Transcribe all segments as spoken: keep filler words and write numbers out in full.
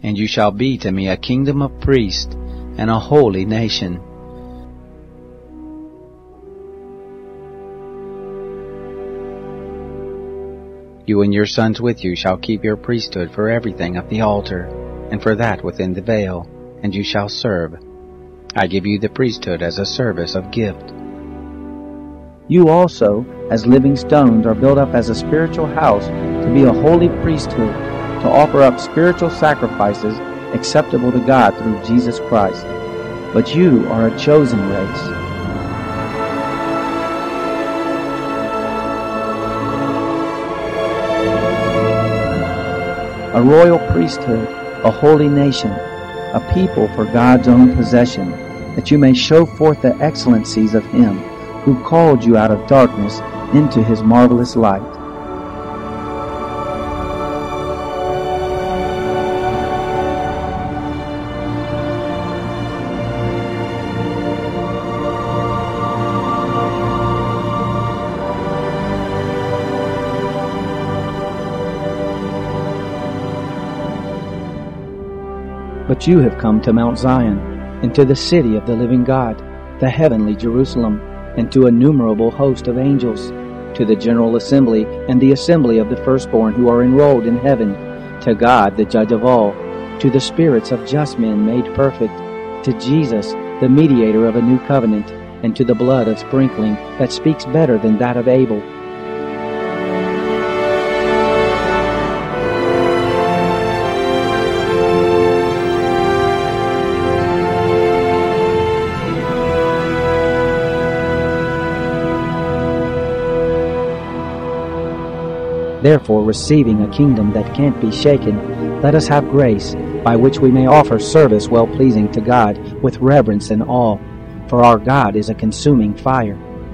and you shall be to me a kingdom of priests and a holy nation. You and your sons with you shall keep your priesthood for everything of the altar, and for that within the veil, and you shall serve. I give you the priesthood as a service of gift. You also, as living stones, are built up as a spiritual house to be a holy priesthood, to offer up spiritual sacrifices acceptable to God through Jesus Christ. But you are a chosen race, a royal priesthood, a holy nation, a people for God's own possession, that you may show forth the excellencies of Him who called you out of darkness into His marvelous light. But you have come to Mount Zion, and to the city of the living God, the heavenly Jerusalem, and to a numerable host of angels, to the general assembly and the assembly of the firstborn who are enrolled in heaven, to God the judge of all, to the spirits of just men made perfect, to Jesus, the mediator of a new covenant, and to the blood of sprinkling that speaks better than that of Abel. Therefore, receiving a kingdom that can't be shaken, let us have grace, by which we may offer service well-pleasing to God with reverence and awe, for our God is a consuming fire.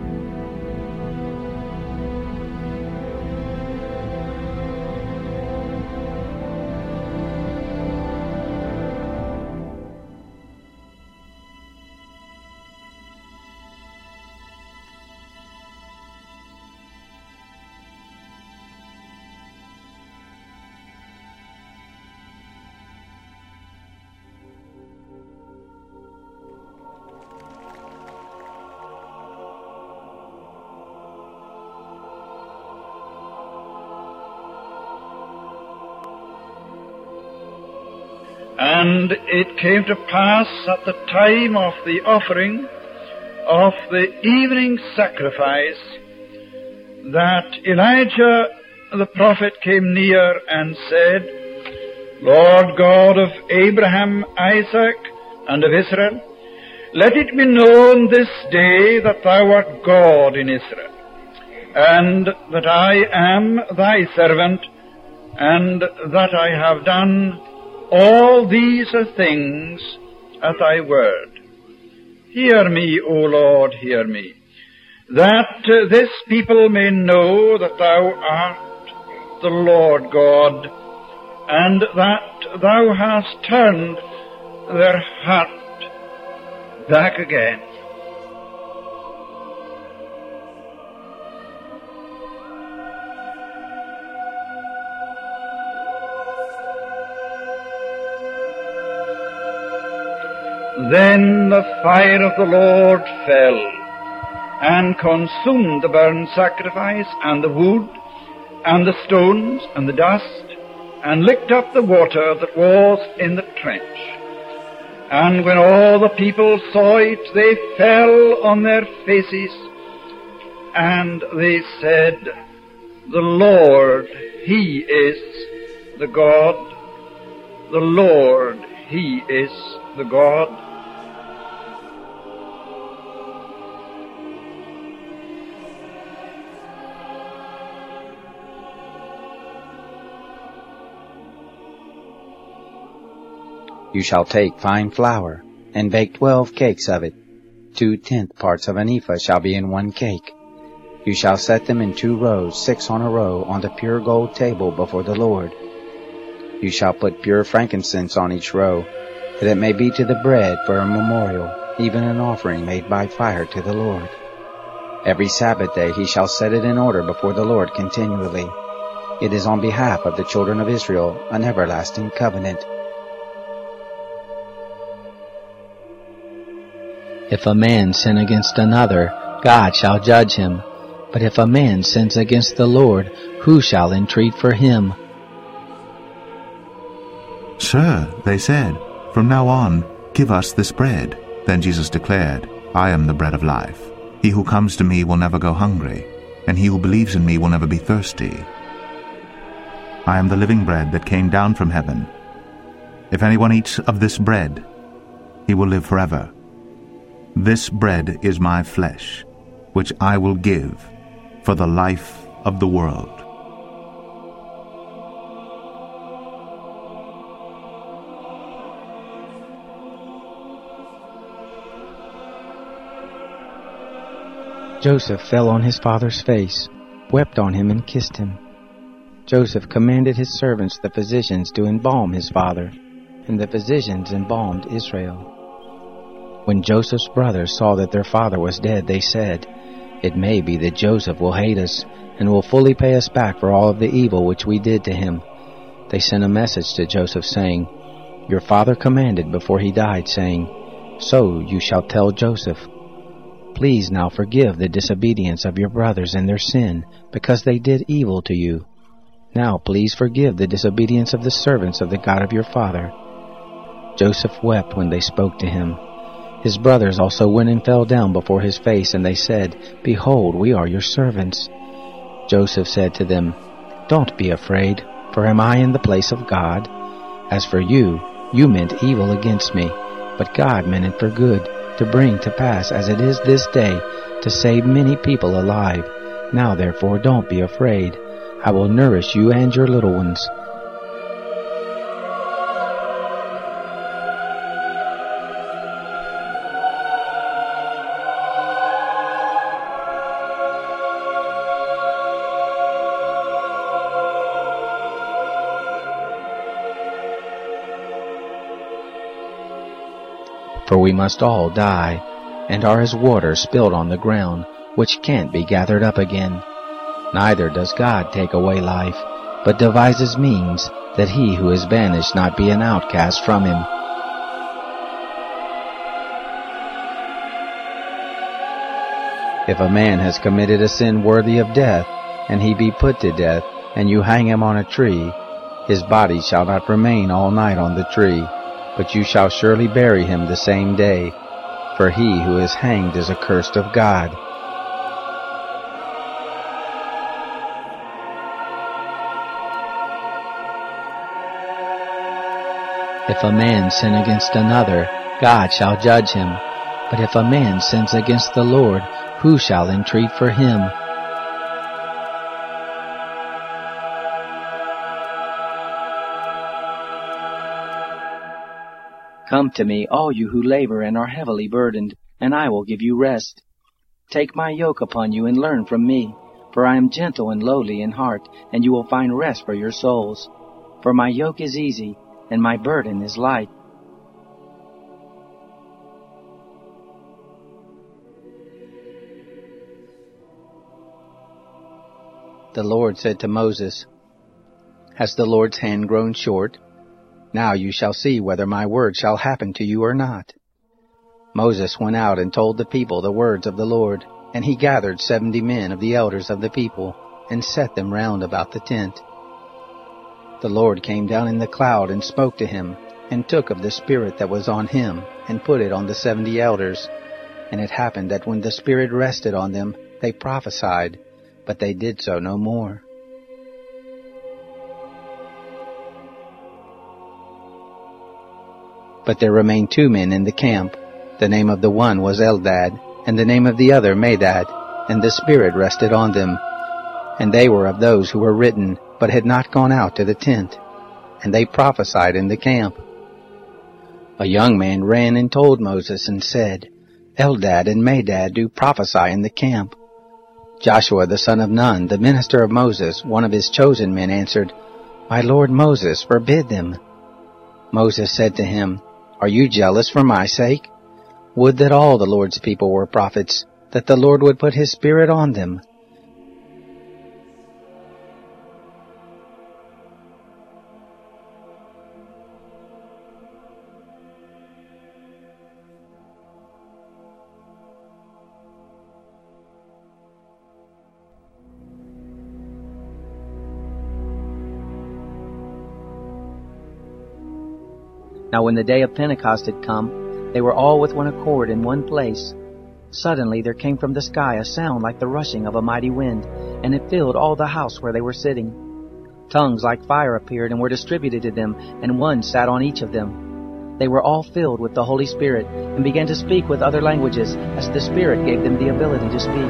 And it came to pass at the time of the offering of the evening sacrifice that Elijah the prophet came near and said, Lord God of Abraham, Isaac, and of Israel, let it be known this day that thou art God in Israel, and that I am thy servant, and that I have done all these things at thy word. Hear me, O Lord, hear me, that uh, this people may know that thou art the Lord God, and that thou hast turned their heart back again. Then the fire of the Lord fell, and consumed the burnt sacrifice, and the wood, and the stones, and the dust, and licked up the water that was in the trench. And when all the people saw it, they fell on their faces, and they said, The Lord, He is the God. The Lord, He is the God. You shall take fine flour, and bake twelve cakes of it. Two tenth parts of an ephah shall be in one cake. You shall set them in two rows, six on a row, on the pure gold table before the Lord. You shall put pure frankincense on each row, that it may be to the bread for a memorial, even an offering made by fire to the Lord. Every Sabbath day he shall set it in order before the Lord continually. It is on behalf of the children of Israel an everlasting covenant. If a man sin against another, God shall judge him. But if a man sins against the Lord, who shall entreat for him? Sir, they said, from now on, give us this bread. Then Jesus declared, I am the bread of life. He who comes to me will never go hungry, and he who believes in me will never be thirsty. I am the living bread that came down from heaven. If anyone eats of this bread, he will live forever. This bread is my flesh, which I will give for the life of the world. Joseph fell on his father's face, wept on him, and kissed him. Joseph commanded his servants, the physicians, to embalm his father, and the physicians embalmed Israel. When Joseph's brothers saw that their father was dead, they said, It may be that Joseph will hate us, and will fully pay us back for all of the evil which we did to him. They sent a message to Joseph, saying, Your father commanded before he died, saying, So you shall tell Joseph, Please now forgive the disobedience of your brothers and their sin, because they did evil to you. Now please forgive the disobedience of the servants of the God of your father. Joseph wept when they spoke to him. His brothers also went and fell down before his face, and they said, Behold, we are your servants. Joseph said to them, Don't be afraid, for am I in the place of God? As for you, you meant evil against me, but God meant it for good, to bring to pass as it is this day, to save many people alive. Now therefore don't be afraid. I will nourish you and your little ones. For we must all die, and are as water spilled on the ground, which can't be gathered up again. Neither does God take away life, but devises means that he who is banished not be an outcast from him. If a man has committed a sin worthy of death, and he be put to death, and you hang him on a tree, his body shall not remain all night on the tree, but you shall surely bury him the same day, for he who is hanged is accursed of God. If a man sin against another, God shall judge him. But if a man sins against the Lord, who shall entreat for him? Come to me, all you who labor and are heavily burdened, and I will give you rest. Take my yoke upon you and learn from me, for I am gentle and lowly in heart, and you will find rest for your souls. For my yoke is easy, and my burden is light. The Lord said to Moses, Has the Lord's hand grown short? Now you shall see whether my word shall happen to you or not. Moses went out and told the people the words of the Lord, and he gathered seventy men of the elders of the people, and set them round about the tent. The Lord came down in the cloud and spoke to him, and took of the Spirit that was on him, and put it on the seventy elders. And it happened that when the Spirit rested on them, they prophesied, but they did so no more. But there remained two men in the camp. The name of the one was Eldad, and the name of the other Medad, and the Spirit rested on them. And they were of those who were written, but had not gone out to the tent. And they prophesied in the camp. A young man ran and told Moses and said, Eldad and Medad do prophesy in the camp. Joshua the son of Nun, the minister of Moses, one of his chosen men, answered, My lord Moses, forbid them. Moses said to him, Are you jealous for my sake? Would that all the Lord's people were prophets, that the Lord would put his Spirit on them. Now when the day of Pentecost had come, they were all with one accord in one place. Suddenly there came from the sky a sound like the rushing of a mighty wind, and it filled all the house where they were sitting. Tongues like fire appeared and were distributed to them, and one sat on each of them. They were all filled with the Holy Spirit, and began to speak with other languages, as the Spirit gave them the ability to speak.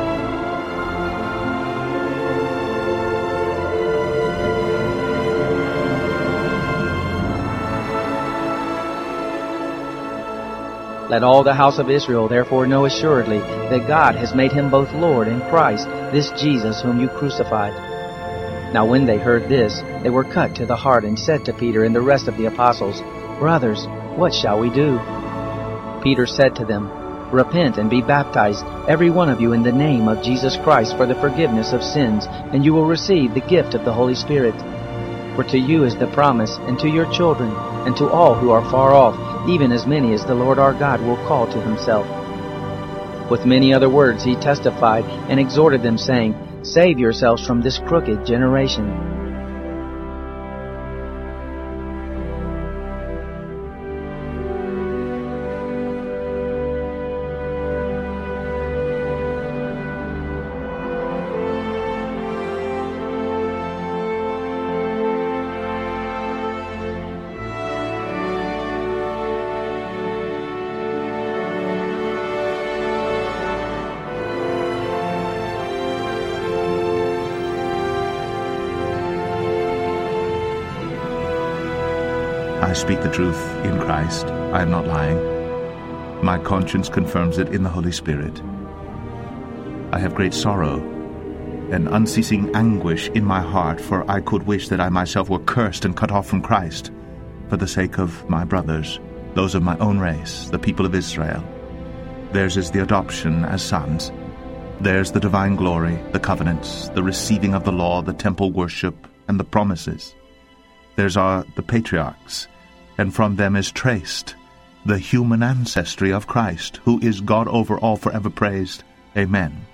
Let all the house of Israel therefore know assuredly that God has made him both Lord and Christ, this Jesus whom you crucified. Now when they heard this, they were cut to the heart, and said to Peter and the rest of the apostles, Brothers, what shall we do? Peter said to them, Repent and be baptized, every one of you, in the name of Jesus Christ for the forgiveness of sins, and you will receive the gift of the Holy Spirit. For to you is the promise, and to your children, and to all who are far off, even as many as the Lord our God will call to himself. With many other words he testified and exhorted them, saying, Save yourselves from this crooked generation. I speak the truth in Christ. I am not lying. My conscience confirms it in the Holy Spirit. I have great sorrow and unceasing anguish in my heart, for I could wish that I myself were cursed and cut off from Christ, for the sake of my brothers, those of my own race, the people of Israel. Theirs is the adoption as sons. Theirs the divine glory, the covenants, the receiving of the law, the temple worship, and the promises. Theirs are the patriarchs, and from them is traced the human ancestry of Christ, who is God over all forever praised. Amen.